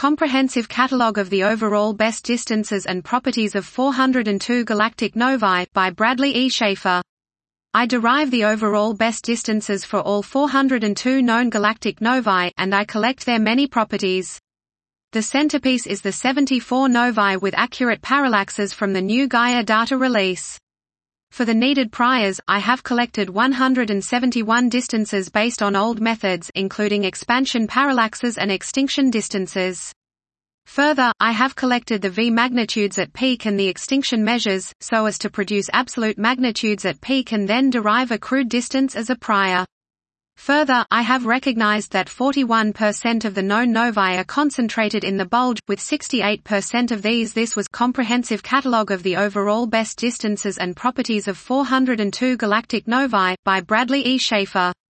Comprehensive Catalogue of the Overall Best Distances and Properties of 402 Galactic Novae by Bradley E. Schaefer. I derive the overall best distances for all 402 known galactic novae, and I collect their many properties. The centerpiece is the 74 novae with accurate parallaxes from the new Gaia data release. For the needed priors, I have collected 171 distances based on old methods including expansion parallaxes and extinction distances. Further, I have collected the V magnitudes at peak and the extinction measures, so as to produce absolute magnitudes at peak and then derive a crude distance as a prior. Further, I have recognized that 41% of the known novae are concentrated in the bulge, with 68% of these. This was Comprehensive Catalogue of the Overall Best Distances and Properties of 402 Galactic Novae, by Bradley E. Schaefer.